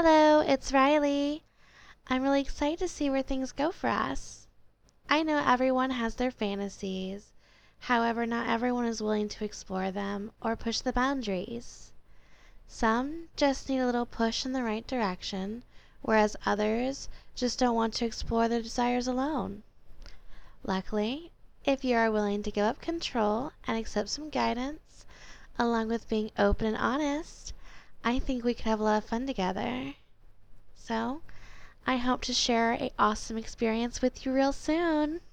Hello, it's Riley. I'm really excited to see where things go for us. I know everyone has their fantasies. However, not everyone is willing to explore them or push the boundaries. Some just need a little push in the right direction, whereas others just don't want to explore their desires alone. Luckily, if you are willing to give up control and accept some guidance, along with being open and honest, I think we could have a lot of fun together. So, I hope to share an awesome experience with you real soon.